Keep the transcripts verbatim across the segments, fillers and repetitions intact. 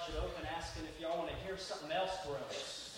left it open asking if y'all want to hear something else gross.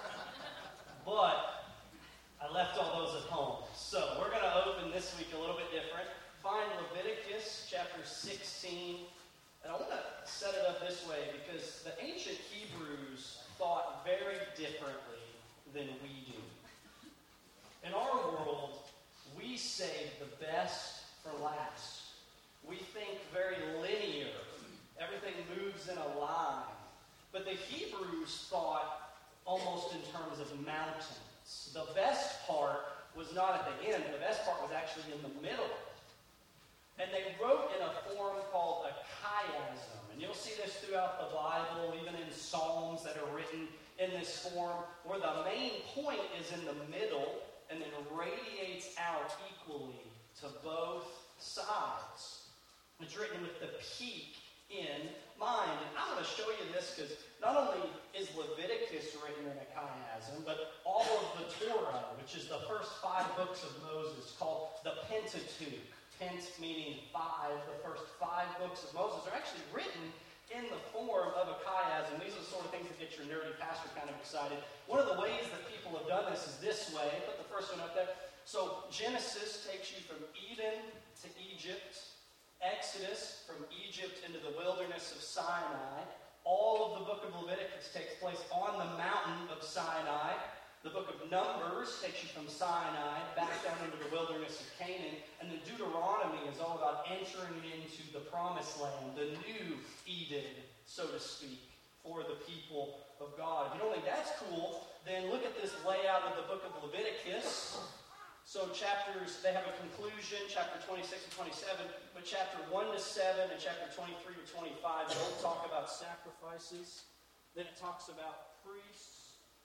But I left all those at home. So we're going to open this week a little bit different. Find Leviticus chapter sixteen. And I want to set it up this way because the ancient Hebrews thought very differently than we do. In our world, we save the best for last. We think very linear. Everything moves in a line. But the Hebrews thought almost in terms of mountains. The best part was not at the end. The best part was actually in the middle. And they wrote in a form called a chiasm. And you'll see this throughout the Bible, even in Psalms that are written in this form, where the main point is in the middle and then radiates out equally to both sides. It's written with the peak in mind. And I'm going to show you this because not only is Leviticus written in a chiasm, but all of the Torah, which is the first five books of Moses, called the Pentateuch. Pent meaning five, the first five books of Moses are actually written in the form of a chiasm. These are the sort of things that get your nerdy pastor kind of excited. One of the ways that people have done this is this way. Put the first one up there. So Genesis takes you from Eden to Egypt. Exodus from Egypt into the wilderness of Sinai. All of the book of Leviticus takes place on the mountain of Sinai. The book of Numbers takes you from Sinai back down into the wilderness of Canaan. And then Deuteronomy is all about entering into the promised land, the new Eden, so to speak, for the people of God. If you don't think that's cool, then look at this layout of the book of Leviticus. So chapters, they have a conclusion, chapter twenty-six and twenty-seven, but chapter one to seven and chapter twenty-three to twenty-five, they'll talk about sacrifices. Then it talks about priests.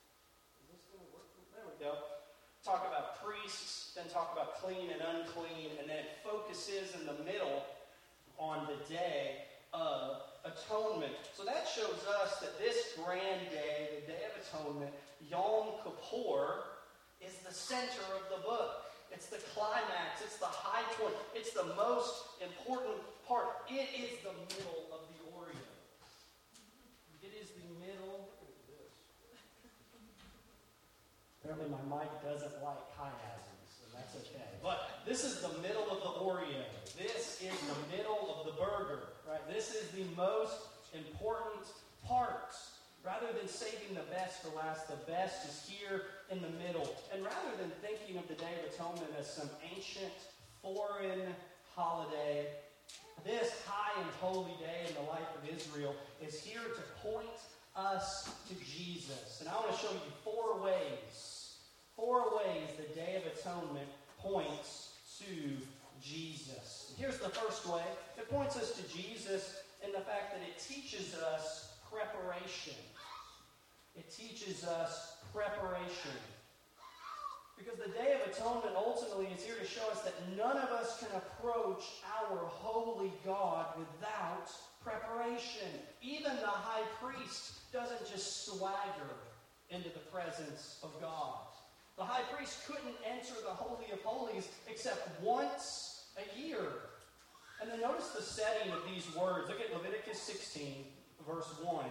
There we go. Talk about priests, then talk about clean and unclean, and then it focuses in the middle on the Day of Atonement. So that shows us that this grand day, the Day of Atonement, Yom Kippur, is the center of the book. It's the climax. It's the high point. It's the most important part. It is the middle of the Oreo. It is the middle. Apparently my mic doesn't like chiasms, so that's okay. But this is the middle of the Oreo. This is the middle of the burger, right? This is the most important part. Rather than saving the best for last, the best is here in the middle. And rather than thinking of the Day of Atonement as some ancient, foreign holiday, this high and holy day in the life of Israel is here to point us to Jesus. And I want to show you four ways Four ways the Day of Atonement points to Jesus. Here's the first way. It points us to Jesus in the fact that it teaches us preparation. It teaches us preparation. Because the Day of Atonement ultimately is here to show us that none of us can approach our holy God without preparation. Even the high priest doesn't just swagger into the presence of God. The high priest couldn't enter the Holy of Holies except once a year. And then notice the setting of these words. Look at Leviticus sixteen, verse one.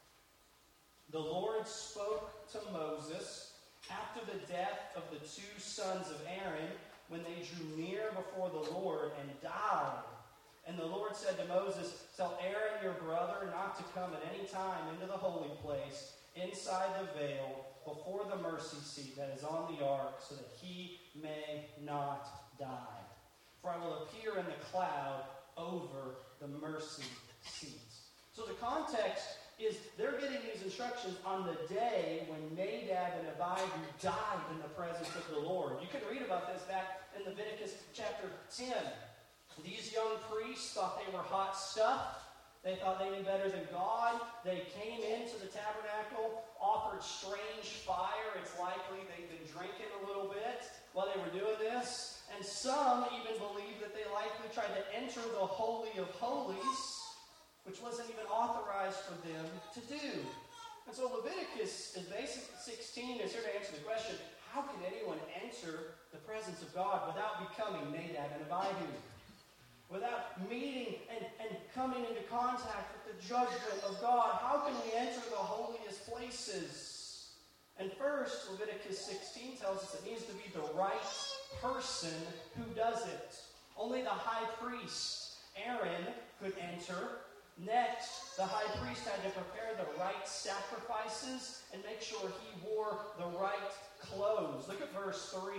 The Lord spoke to Moses after the death of the two sons of Aaron when they drew near before the Lord and died. And the Lord said to Moses, tell Aaron your brother not to come at any time into the holy place inside the veil before the mercy seat that is on the ark, so that he may not die. For I will appear in the cloud over the mercy seat. So the context is they're getting these instructions on the day when Nadab and Abihu died in the presence of the Lord. You can read about this back in Leviticus chapter ten. These young priests thought they were hot stuff. They thought they knew better than God. They came into the tabernacle, offered strange fire. It's likely they'd been drinking a little bit while they were doing this. And some even believed that they likely tried to enter the Holy of Holies, which wasn't even authorized for them to do. And so Leviticus is basically sixteen is here to answer the question, how can anyone enter the presence of God without becoming Nadab and Abihu? Without meeting and, and coming into contact with the judgment of God, how can we enter the holiest places? And first, Leviticus sixteen tells us it needs to be the right person who does it. Only the high priest, Aaron, could enter. Next, the high priest had to prepare the right sacrifices and make sure he wore the right clothes. Look at verse three.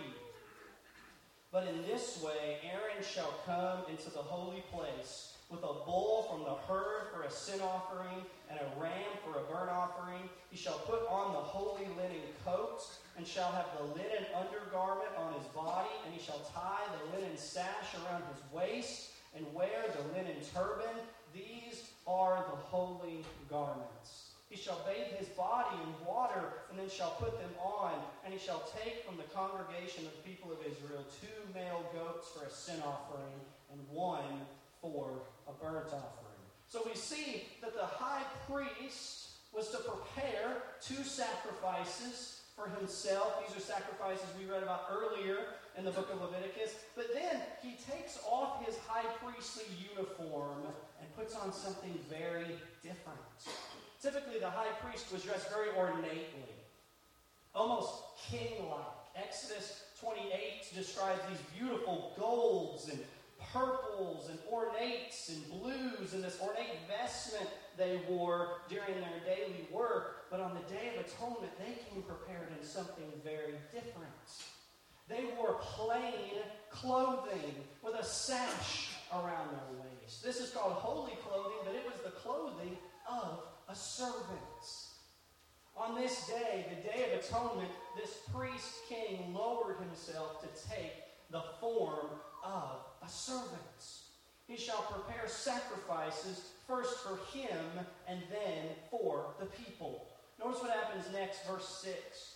But in this way, Aaron shall come into the holy place with a bull from the herd for a sin offering and a ram for a burnt offering. He shall put on the holy linen coat and shall have the linen undergarment on his body, and he shall tie the linen sash around his waist and wear the linen turban. These are the holy garments. He shall bathe his body in water, and then shall put them on. And he shall take from the congregation of the people of Israel two male goats for a sin offering, and one for a burnt offering. So we see that the high priest was to prepare two sacrifices for himself. These are sacrifices we read about earlier in the book of Leviticus. But then he takes off his high priestly uniform and puts on something very different. Typically, the high priest was dressed very ornately, almost king-like. Exodus twenty-eight describes these beautiful golds and purples and ornates and blues and this ornate vestment they wore during their daily work. But on the Day of Atonement, they came prepared in something very different. They wore plain clothing with a sash around their waist. This is called holy clothing, but it was the clothing of a servant. On this day, the Day of Atonement, this priest king lowered himself to take the form of a servant. He shall prepare sacrifices first for him and then for the people. Notice what happens next, verse six.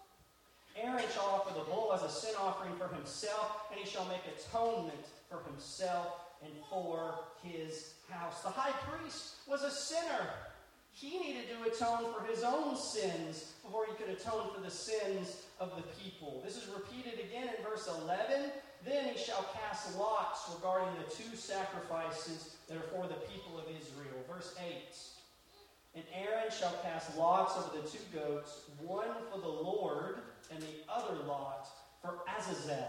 Aaron shall offer the bull as a sin offering for himself, and he shall make atonement for himself and for his house. The high priest was a sinner. He needed to atone for his own sins before he could atone for the sins of the people. This is repeated again in verse eleven. Then he shall cast lots regarding the two sacrifices that are for the people of Israel. Verse eight. And Aaron shall cast lots over the two goats, one for the Lord and the other lot for Azazel.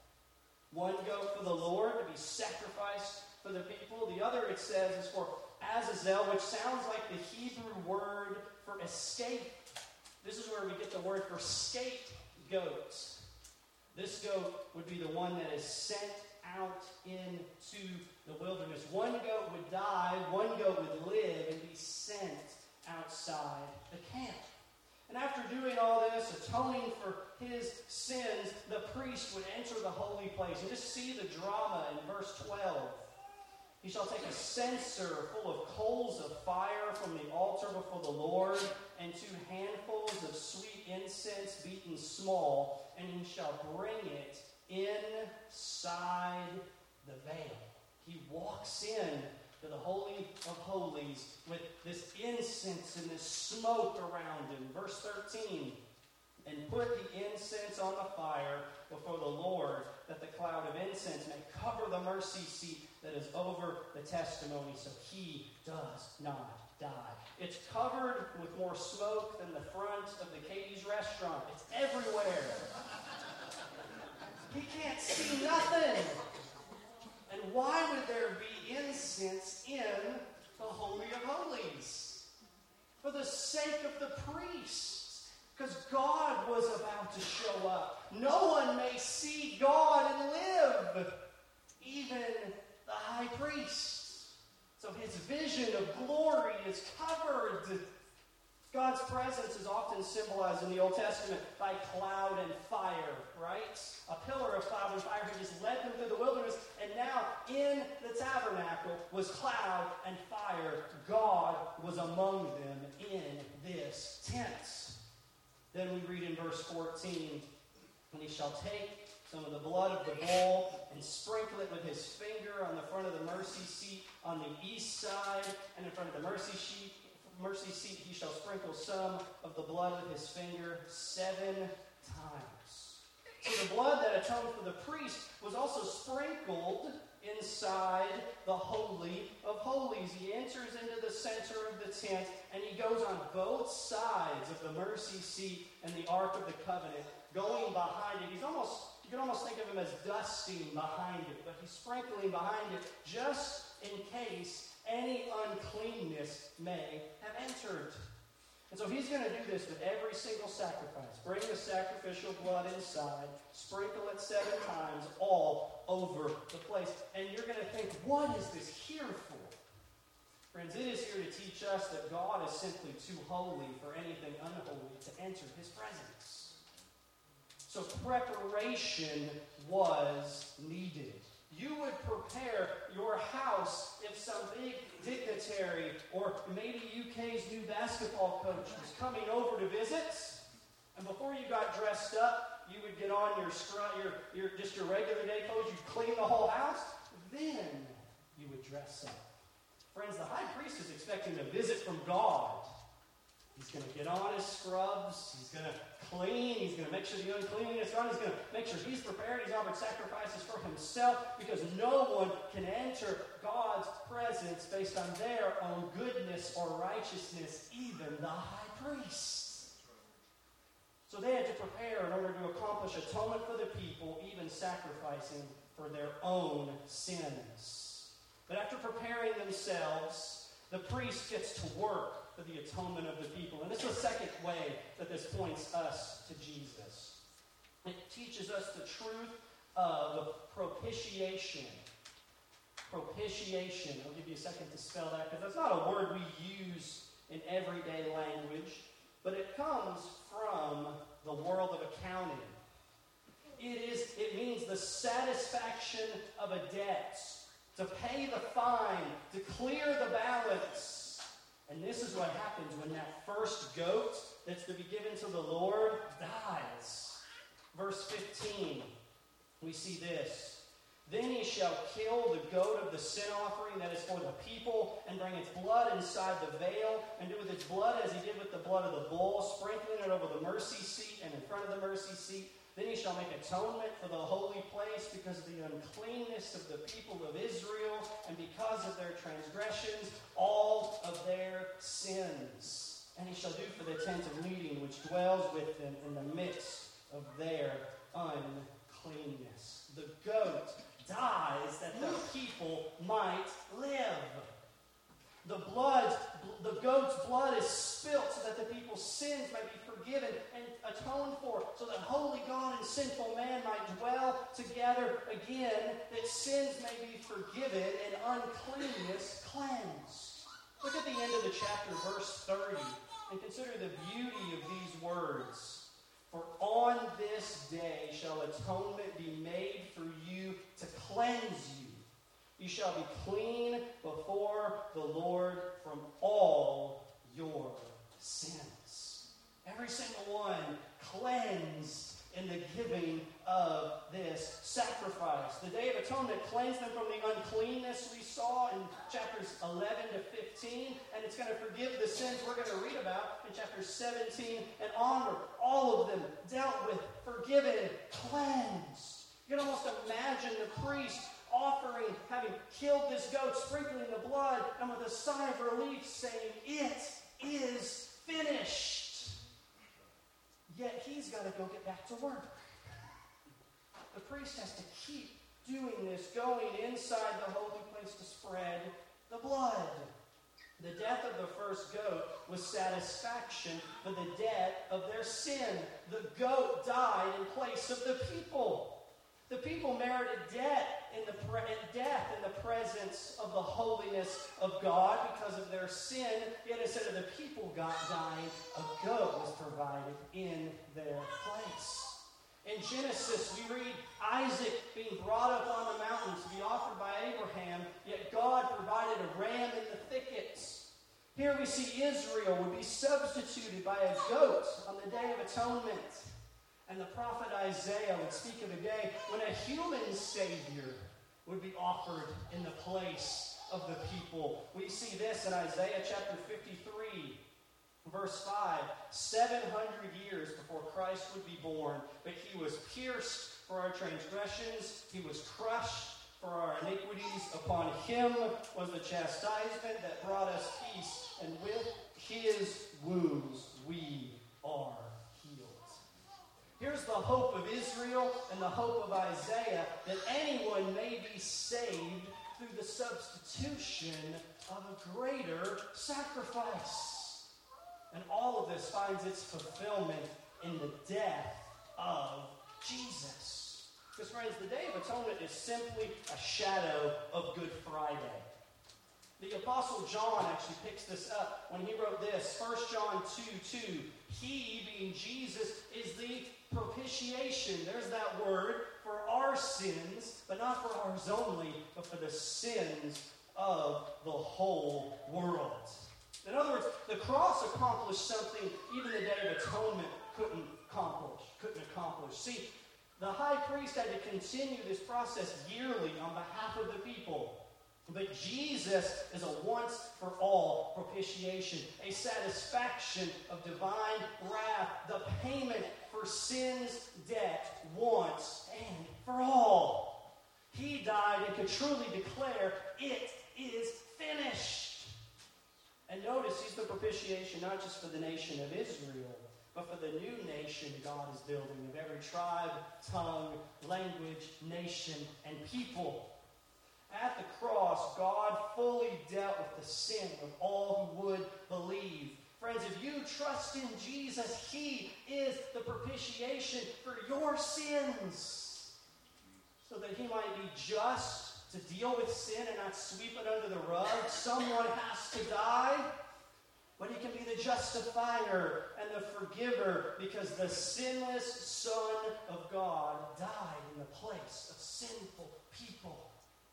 One goat for the Lord to be sacrificed for the people. The other, it says, is for Azazel, which sounds like the Hebrew word for escape. This is where we get the word for scapegoat. This goat would be the one that is sent out into the wilderness. One goat would die, one goat would live and be sent outside the camp. And after doing all this, atoning for his sins, the priest would enter the holy place. And just see the drama in verse twelve. He shall take a censer full of coals of fire from the altar before the Lord, and two handfuls of sweet incense beaten small, and he shall bring it inside the veil. He walks in to the Holy of Holies with this incense and this smoke around him. Verse thirteen, and put the incense on the fire before the Lord, that the cloud of incense may cover the mercy seat that is over the testimony, so he does not die. It's covered with more smoke than the front of the Katie's restaurant. It's everywhere. He can't see nothing. And why would there be incense in the Holy of Holies? For the sake of the priests. Because God was about to show up. No one may see God and live. Even the high priest. So his vision of glory is covered. God's presence is often symbolized in the Old Testament by cloud and fire, right? A pillar of cloud and fire who just led them through the wilderness. And now in the tabernacle was cloud and fire. God was among them in this tent. Then we read in verse fourteen, and he shall take some of the blood of the bull and sprinkle it with his finger on the front of the mercy seat on the east side, and in front of the mercy seat, mercy seat he shall sprinkle some of the blood with his finger seven times. So the blood that atoned for the priest was also sprinkled inside the Holy of Holies. He enters into the center of the tent, and he goes on both sides of the mercy seat and the Ark of the Covenant, going behind it. He's almost, you can almost think of him as dusting behind it, but he's sprinkling behind it just in case any uncleanness may have entered. And so he's going to do this with every single sacrifice. Bring the sacrificial blood inside, sprinkle it seven times all over the place. And you're going to think, what is this here for? Friends, it is here to teach us that God is simply too holy for anything unholy to enter his presence. So preparation was needed. You would prepare your house if some big dignitary or maybe U K's new basketball coach was coming over to visit. And before you got dressed up, you would get on your, your, your just your regular day clothes. You'd clean the whole house. Then you would dress up. Friends, the high priest is expecting a visit from God. He's going to get on his scrubs. He's going to clean. He's going to make sure the uncleanness is gone. He's going to make sure he's prepared. He's offered sacrifices for himself because no one can enter God's presence based on their own goodness or righteousness, even the high priest. So they had to prepare in order to accomplish atonement for the people, even sacrificing for their own sins. But after preparing themselves, the priest gets to work for the atonement of the people. And this is the second way that this points us to Jesus. It teaches us the truth of propitiation. Propitiation. I'll give you a second to spell that, because that's not a word we use in everyday language, but it comes from the world of accounting. It is. It means the satisfaction of a debt, to pay the fine, to clear the balance. And this is what happens when that first goat that's to be given to the Lord dies. Verse fifteen, we see this. Then he shall kill the goat of the sin offering that is for the people, and bring its blood inside the veil, and do with its blood as he did with the blood of the bull, sprinkling it over the mercy seat and in front of the mercy seat. Then he shall make atonement for the holy place because of the uncleanness of the people of Israel and because of their transgressions, all of their sins. And he shall do for the tent of meeting which dwells with them in the midst of their uncleanness. The goat dies that the people might live. The blood, the goat's blood is spilt so that the people's sins might be forgiven and atoned for, so that holy God and sinful man might dwell together again, that sins may be forgiven and uncleanness cleansed. Look at the end of the chapter, verse thirty, and consider the beauty of these words. For on this day shall atonement be made for you to cleanse you. You shall be clean before the Lord from all your sins. Every single one cleansed in the giving of this sacrifice. The Day of Atonement cleansed them from the uncleanness we saw in chapters eleven to fifteen, and it's going to forgive the sins we're going to read about in chapters seventeen and onward. All of them dealt with, forgiven, cleansed. You can almost imagine the priest offering, having killed this goat, sprinkling the blood, and with a sigh of relief saying, "It is finished." Yet he's got to go get back to work. The priest has to keep doing this, going inside the holy place to spread the blood. The death of the first goat was satisfaction for the debt of their sin. The goat died in place of the people. The people merited death in the pre- death in the presence of the holiness of God because of their sin. Yet instead of the people got dying, a goat was provided in their place. In Genesis, we read Isaac being brought up on the mountain to be offered by Abraham, yet God provided a ram in the thickets. Here we see Israel would be substituted by a goat on the Day of Atonement. And the prophet Isaiah would speak of a day when a human Savior would be offered in the place of the people. We see this in Isaiah chapter fifty-three. Verse five, seven hundred years before Christ would be born, but he was pierced for our transgressions, he was crushed for our iniquities. Upon him was the chastisement that brought us peace, and with his wounds we are healed. Here's the hope of Israel and the hope of Isaiah, that anyone may be saved through the substitution of a greater sacrifice. And all of this finds its fulfillment in the death of Jesus. Because, friends, the Day of Atonement is simply a shadow of Good Friday. The Apostle John actually picks this up when he wrote this, First John two two. He, being Jesus, is the propitiation. There's that word for our sins, but not for ours only, but for the sins of the whole world. In other words, the cross accomplished something even the Day of Atonement couldn't accomplish. Couldn't accomplish. See, the high priest had to continue this process yearly on behalf of the people. But Jesus is a once-for-all propitiation, a satisfaction of divine wrath, the payment for sin's debt once and for all. He died and could truly declare, it is finished. And notice he's the propitiation not just for the nation of Israel, but for the new nation God is building of every tribe, tongue, language, nation, and people. At the cross, God fully dealt with the sin of all who would believe. Friends, if you trust in Jesus, he is the propitiation for your sins, so that he might be just to deal with sin and not sweep it under the rug. Someone has to die, but he can be the justifier and the forgiver, because the sinless Son of God died in the place of sinful people.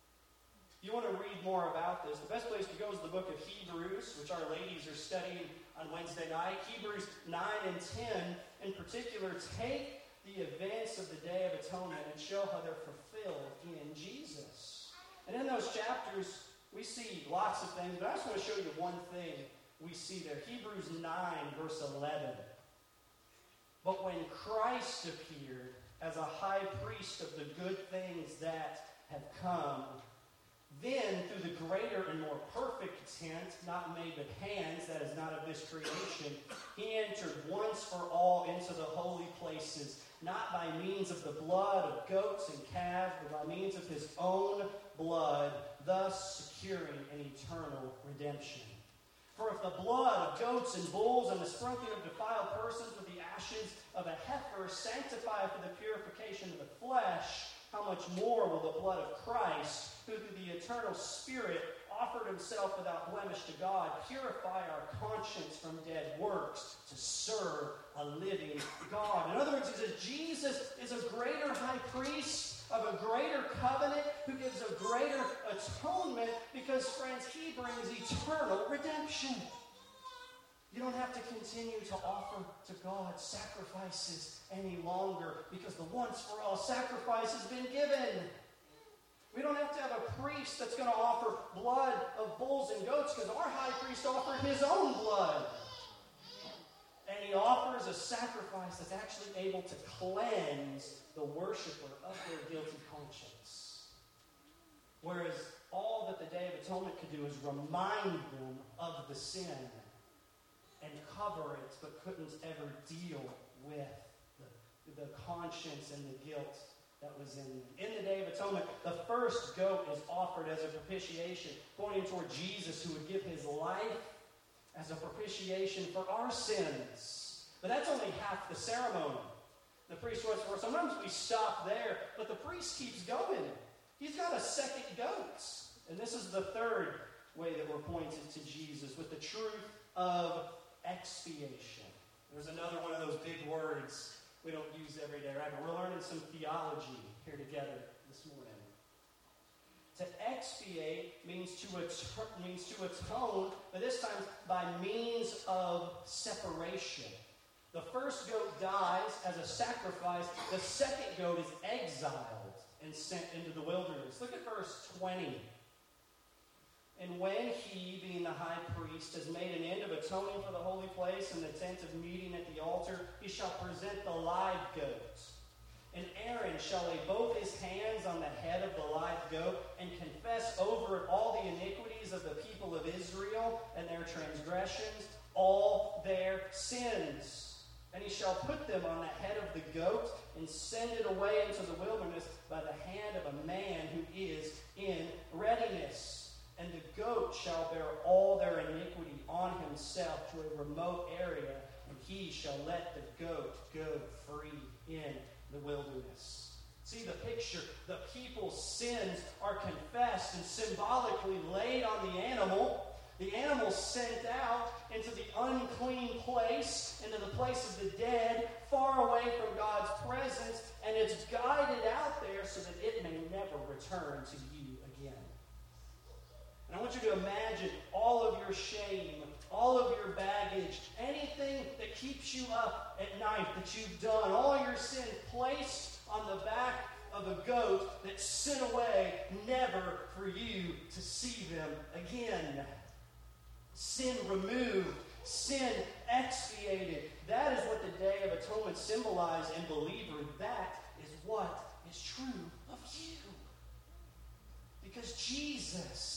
If you want to read more about this, the best place to go is the book of Hebrews, which our ladies are studying on Wednesday night. Hebrews nine and ten, in particular, take the events of the Day of Atonement and show how they're fulfilled in Jesus. And in those chapters, we see lots of things, but I just want to show you one thing we see there. Hebrews nine, verse eleven. But when Christ appeared as a high priest of the good things that have come, then through the greater and more perfect tent, not made with hands, that is not of this creation, he entered once for all into the holy places, not by means of the blood of goats and calves, but by means of his own blood, thus securing an eternal redemption. For if the blood of goats and bulls and the sprinkling of defiled persons with the ashes of a heifer sanctify for the purification of the flesh, how much more will the blood of Christ, who through the eternal Spirit offered himself without blemish to God, purify our conscience from dead works to serve a living God. In other words, he says Jesus is a greater high priest of a greater covenant who gives a greater atonement because, friends, he brings eternal redemption. You don't have to continue to offer to God sacrifices any longer because the once-for-all sacrifice has been given. We don't have to have a priest that's going to offer blood of bulls and goats because our high priest offered his own blood. And he offers a sacrifice that's actually able to cleanse the worshiper of their guilty conscience. Whereas all that the Day of Atonement could do is remind them of the sin and cover it, but couldn't ever deal with the, the conscience and the guilt that was in them. In the Day of Atonement, the first goat is offered as a propitiation, pointing toward Jesus who would give his life as a propitiation for our sins. But that's only half the ceremony. The priest was for. Sometimes we stop there, but the priest keeps going. He's got a second goat. And this is the third way that we're pointed to Jesus, with the truth of expiation. There's another one of those big words we don't use every day, right? But we're learning some theology here together this morning. To expiate means to at- means to atone, but this time by means of separation. The first goat dies as a sacrifice. The second goat is exiled and sent into the wilderness. Look at verse twenty. And when he, being the high priest, has made an end of atoning for the holy place and the tent of meeting at the altar, he shall present the live goat. And Aaron shall lay both his hands on the head of the live goat and confess over it all the iniquities of the people of Israel and their transgressions, all their sins. And he shall put them on the head of the goat and send it away into the wilderness by the hand of a man who is in readiness. And the goat shall bear all their iniquity on himself to a remote area, and he shall let the goat go free in the wilderness. See the picture. The people's sins are confessed and symbolically laid on the animal. The animal sent out into the unclean place, into the place of the dead, far away from God's presence, and it's guided out there so that it may never return to you again. And I want you to imagine all of your shame, all of your baggage, anything that keeps you up at night that you've done, all your sin placed on the back of a goat that's sent away, never for you to see them again. Sin removed, sin expiated. That is what the Day of Atonement symbolized, and believer, that is what is true of you. Because Jesus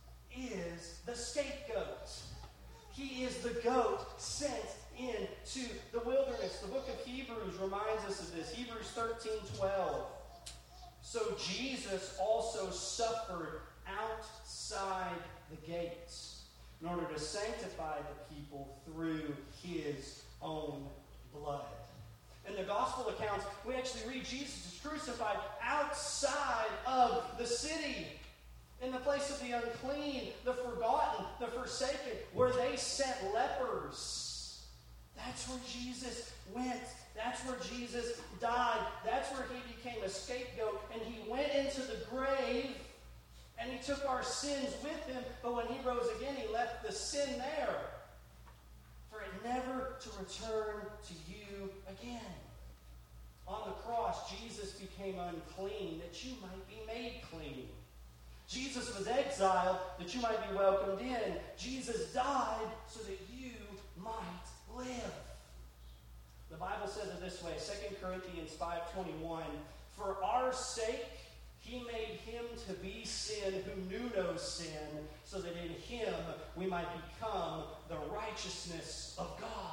is the scapegoat. He is the goat sent into the wilderness. The book of Hebrews reminds us of this. Hebrews thirteen twelve. So Jesus also suffered outside the gates in order to sanctify the people through his own blood. In the gospel accounts, we actually read Jesus is crucified outside of the city, in the place of the unclean, the forgotten, the forsaken, where they sent lepers. That's where Jesus went. That's where Jesus died. That's where he became a scapegoat. And he went into the grave, and he took our sins with him. But when he rose again, he left the sin there, for it never to return to you again. On the cross, Jesus became unclean that you might be made clean. Jesus was exiled that you might be welcomed in. Jesus died so that you might live. The Bible says it this way, Second Corinthians five twenty-one, for our sake he made him to be sin who knew no sin, so that in him we might become the righteousness of God.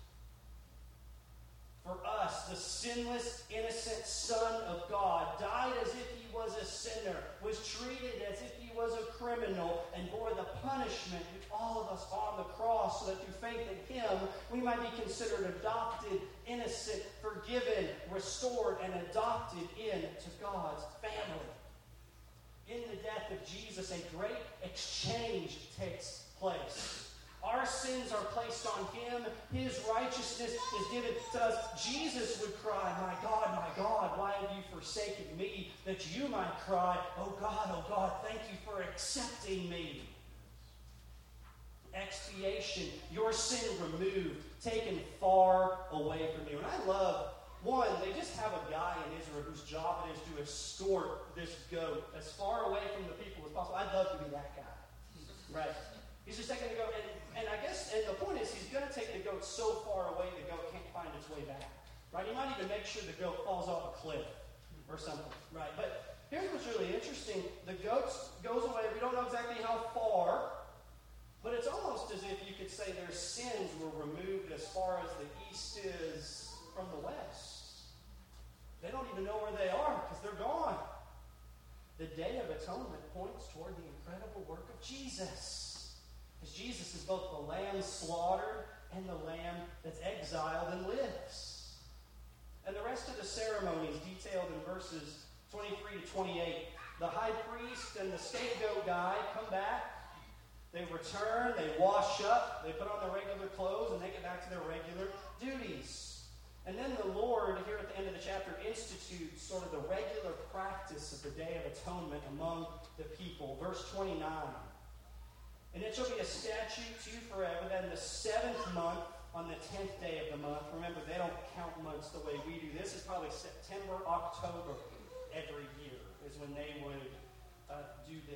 For us, the sinless, innocent Son of God died as if he was a sinner, was treated as if he was a criminal, and bore the punishment with all of us on the cross, so that through faith in him, we might be considered adopted, innocent, forgiven, restored, and adopted into God's family. In the death of Jesus, a great exchange takes place. Our sins are placed on him. His righteousness is given to us. Jesus would cry, my God, my God, why have you forsaken me? That you might cry, oh God, oh God, thank you for accepting me. Expiation, your sin removed, taken far away from you. And I love, one, they just have a guy in Israel whose job it is to escort this goat as far away from the people as possible. I'd love to be that guy. Right? He's just taking the goat, and, and I guess and the point is he's going to take the goat so far away the goat can't find its way back. Right? He might even make sure the goat falls off a cliff or something. Right? But here's what's really interesting. The goat goes away. We don't know exactly how far, but it's almost as if you could say their sins were removed as far as the east is from the west. They don't even know where they are because they're gone. The Day of Atonement points toward the incredible work of Jesus. Because Jesus is both the lamb slaughtered and the lamb that's exiled and lives. And the rest of the ceremonies detailed in verses twenty-three to twenty-eight. The high priest and the scapegoat guy come back. They return, they wash up, they put on their regular clothes, and they get back to their regular duties. And then the Lord, here at the end of the chapter, institutes sort of the regular practice of the Day of Atonement among the people. Verse twenty-nine. And it shall be a statute to you forever that in the seventh month, on the tenth day of the month, remember, they don't count months the way we do. This is probably September, October every year is when they would uh, do this.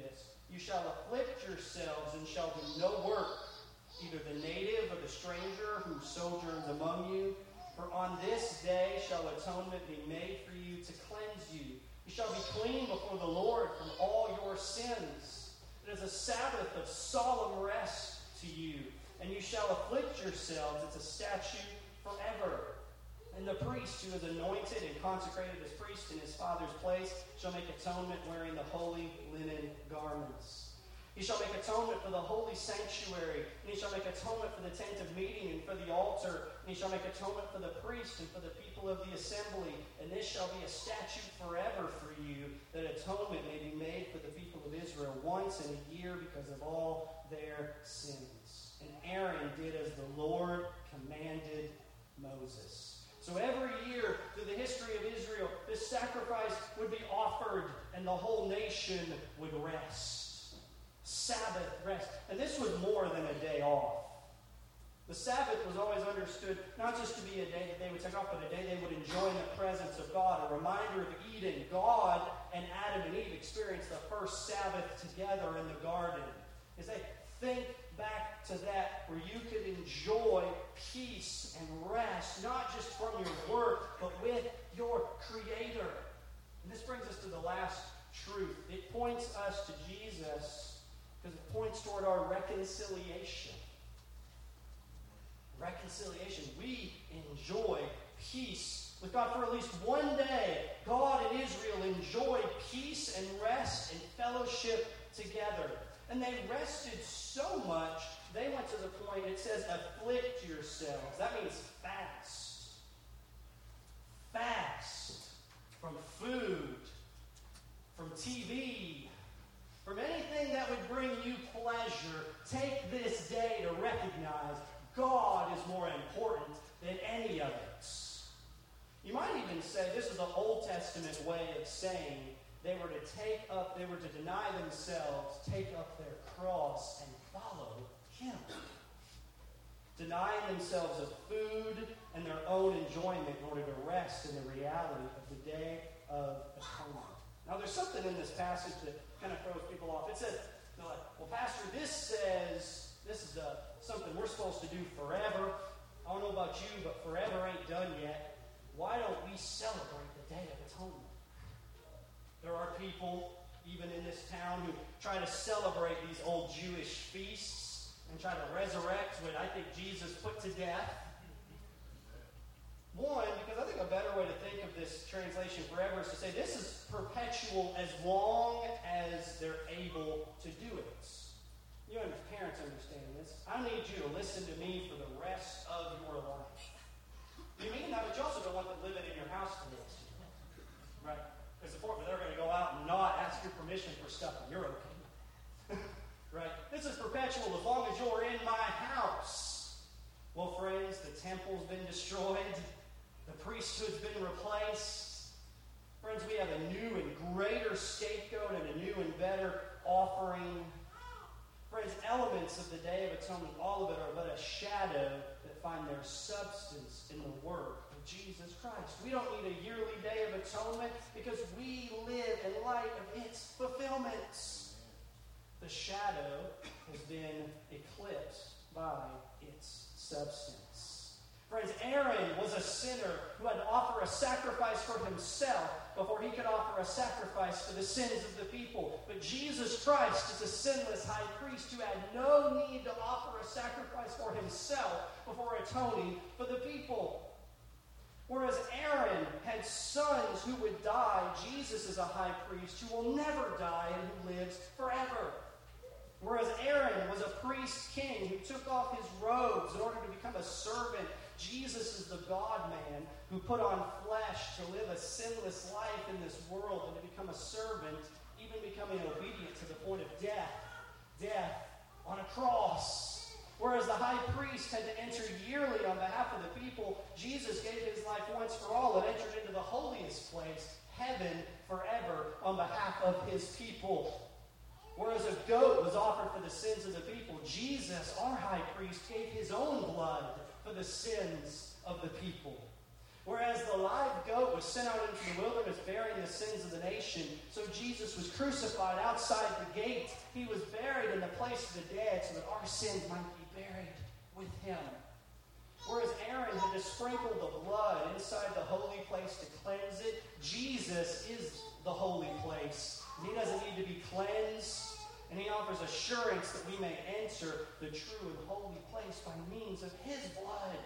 You shall afflict yourselves and shall do no work, either the native or the stranger who sojourns among you. For on this day shall atonement be made for you to cleanse you. You shall be clean before the Lord from all your sins. It is a Sabbath of solemn rest to you. And you shall afflict yourselves. It's a statute forever. And the priest who is anointed and consecrated as priest in his father's place shall make atonement wearing the holy linen garments. He shall make atonement for the holy sanctuary, and he shall make atonement for the tent of meeting and for the altar, and he shall make atonement for the priest and for the people of the assembly. And this shall be a statute forever for you, that atonement may be made for the people of Israel once in a year because of all their sins. And Aaron did as the Lord commanded Moses. So every year through the history of Israel, this sacrifice would be offered and the whole nation would rest. Sabbath rest. And this was more than a day off. The Sabbath was always understood not just to be a day that they would take off, but a day they would enjoy in the presence of God, a reminder of Eden. God and Adam and Eve experienced the first Sabbath together in the garden. As they think back to that, where you could enjoy peace and rest, not just from your work, but with your Creator. And this brings us to the last truth. It points us to Jesus because it points toward our reconciliation. Reconciliation. We enjoy peace with God for at least one day. God and Israel enjoyed peace and rest and fellowship together. And they rested so much, they went to the point, it says, afflict yourselves. That means fast. Fast from food, from T V, from anything that would bring you pleasure. Take this day to recognize God is more important than any of it. You might even say this is an Old Testament way of saying they were to take up, they were to deny themselves, take up their cross, and follow Him. Denying themselves of food and their own enjoyment in order to rest in the reality of the Day of Atonement. Now, there's something in this passage that kind of throws people off. It says, they're like, well, Pastor, this says this is uh, something we're supposed to do forever. I don't know about you, but forever ain't done yet. Why don't we celebrate the Day of Atonement? There are people, even in this town, who try to celebrate these old Jewish feasts and try to resurrect what I think Jesus put to death. One, because I think a better way to think of this translation forever is to say this is perpetual as long as they're able to do it. You and parents understand this. I need you to listen to me for the rest of your life. You mean that, but you also don't want them living in your house for the rest of your life. Right? Because the point where they're going to go out and not ask your permission for stuff and you're okay. Right? This is perpetual as long as you're in my house. Well, friends, the temple's been destroyed. The priesthood's been replaced. Friends, we have a new and greater scapegoat and a new and better offering. Friends, elements of the Day of Atonement, all of it are but a shadow that find their substance in the work of Jesus Christ. We don't need a yearly Day of Atonement because we live in light of its fulfillments. The shadow has been eclipsed by its substance. Friends, Aaron was a sinner who had to offer a sacrifice for himself before he could offer a sacrifice for the sins of the people. But Jesus Christ is a sinless high priest who had no need to offer a sacrifice for himself before atoning for the people. Whereas Aaron had sons who would die, Jesus is a high priest who will never die and who lives forever. Whereas Aaron was a priest king who took off his robes in order to become a servant, Jesus is the God-man who put on flesh to live a sinless life in this world and to become a servant, even becoming obedient to the point of death. Death on a cross. Whereas the high priest had to enter yearly on behalf of the people, Jesus gave his life once for all and entered into the holiest place, heaven, forever on behalf of his people. Whereas a goat was offered for the sins of the people, Jesus, our high priest, gave his own blood for the sins of the people. Whereas the live goat was sent out into the wilderness bearing the sins of the nation, so Jesus was crucified outside the gate. He was buried in the place of the dead so that our sins might be buried with him. Whereas Aaron had to sprinkle the blood inside the holy place to cleanse it, Jesus is the holy place. And he doesn't need to be cleansed. And he offers assurance that we may enter the true and holy place by means of his blood.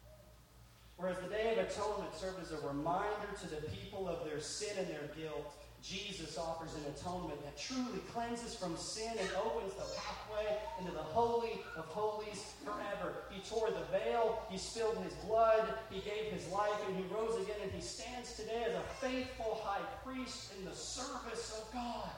Whereas the Day of Atonement served as a reminder to the people of their sin and their guilt, Jesus offers an atonement that truly cleanses from sin and opens the pathway into the Holy of Holies forever. He tore the veil, he spilled his blood, he gave his life, and he rose again, and he stands today as a faithful high priest in the service of God.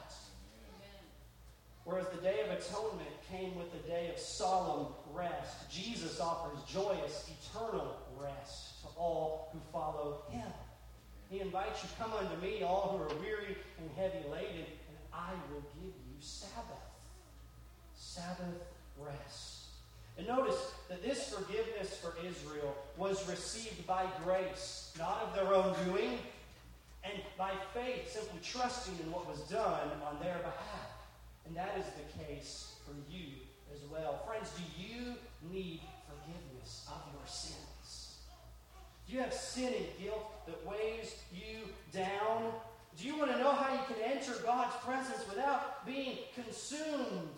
Whereas the Day of Atonement came with the day of solemn rest, Jesus offers joyous, eternal rest to all who follow him. He invites you, come unto me, all who are weary and heavy laden, and I will give you Sabbath. Sabbath rest. And notice that this forgiveness for Israel was received by grace, not of their own doing, and by faith, simply trusting in what was done on their behalf. And that is the case for you as well. Friends, do you need forgiveness of your sins? Do you have sin and guilt that weighs you down? Do you want to know how you can enter God's presence without being consumed?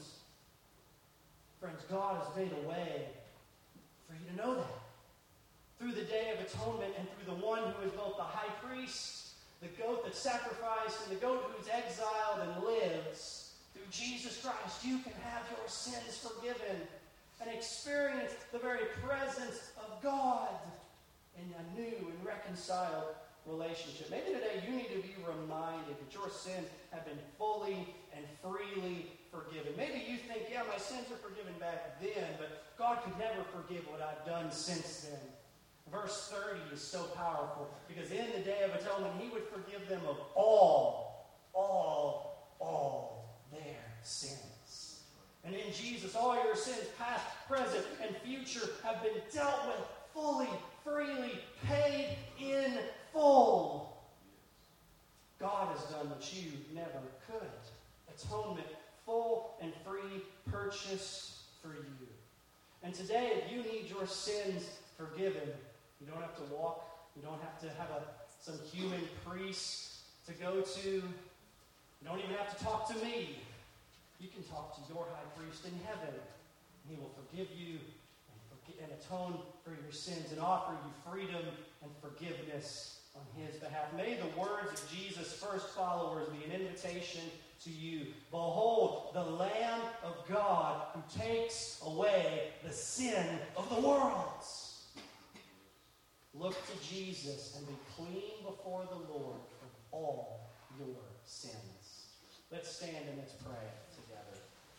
Friends, God has made a way for you to know that. Through the Day of Atonement and through the one who is both the high priest, the goat that's sacrificed, and the goat who's exiled and lives. Through Jesus Christ, you can have your sins forgiven and experience the very presence of God in a new and reconciled relationship. Maybe today you need to be reminded that your sins have been fully and freely forgiven. Maybe you think, yeah, my sins are forgiven back then, but God could never forgive what I've done since then. Verse thirty is so powerful because in the Day of Atonement, he would forgive them of all, all, all their sins. And in Jesus, all your sins, past, present, and future, have been dealt with fully, freely, paid in full. God has done what you never could. Atonement, full and free purchase for you. And today, if you need your sins forgiven, you don't have to walk, you don't have to have a, some human priest to go to. You don't even have to talk to me. You can talk to your high priest in heaven. And he will forgive you and, forgive, and atone for your sins and offer you freedom and forgiveness on his behalf. May the words of Jesus' first followers be an invitation to you. Behold, the Lamb of God who takes away the sin of the world. Look to Jesus and be clean before the Lord of all your sins. Let's stand and let's pray together.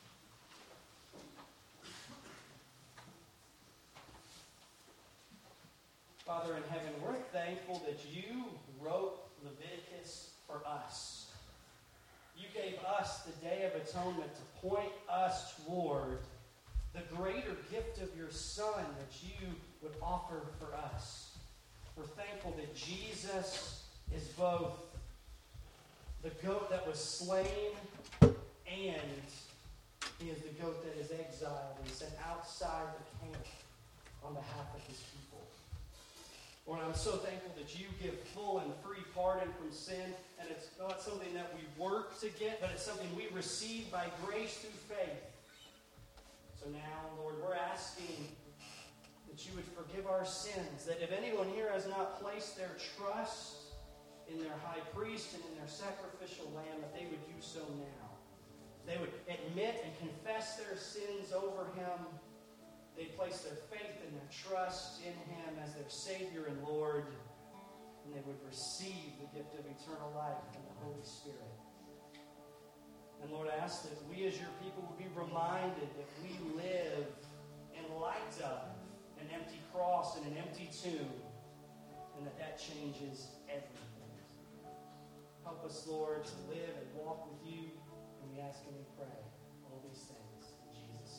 Father in heaven, we're thankful that you wrote Leviticus for us. You gave us the Day of Atonement to point us toward the greater gift of your Son that you would offer for us. We're thankful that Jesus is both the goat that was slain and he is the goat that is exiled and sent outside the camp on behalf of his people. Lord, I'm so thankful that you give full and free pardon from sin, and it's not something that we work to get, but it's something we receive by grace through faith. So now, Lord, we're asking that you would forgive our sins, that if anyone here has not placed their trust in their high priest and in their sacrificial lamb, that they would do so now. They would admit and confess their sins over him. They place their faith and their trust in him as their Savior and Lord, and they would receive the gift of eternal life from the Holy Spirit. And Lord, I ask that we as your people would be reminded that we live in light of an empty cross and an empty tomb, and that that changes everything. Help us, Lord, to live and walk with you, and we ask and we pray all these things in Jesus'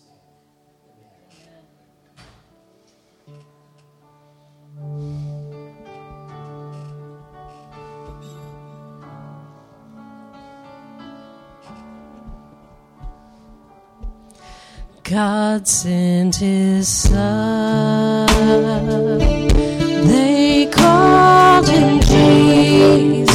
name. Amen. Amen. God sent his Son. They called him Jesus.